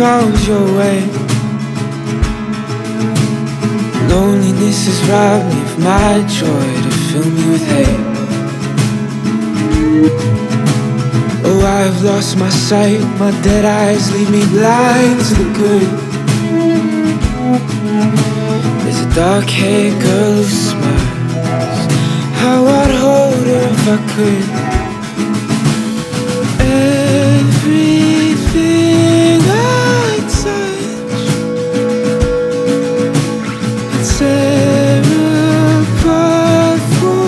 found your way. Loneliness has robbed me of my joy to fill me with hate. Oh, I've lost my sight, my dead eyes leave me blind to the good. There's a dark-haired girl who smiles, how I'd hold her if I could. Everything I touch, it's tear apart for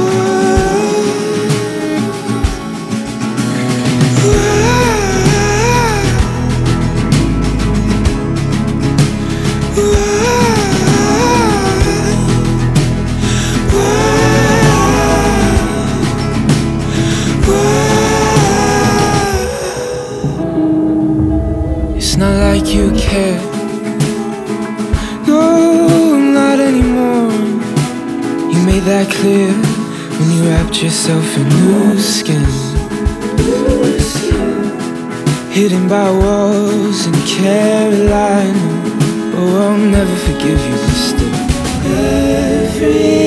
It's not like you care. No, not anymore. You made that clear when you wrapped yourself in new skin, hidden by walls in Carolina. Oh, I'll never forgive you, but still.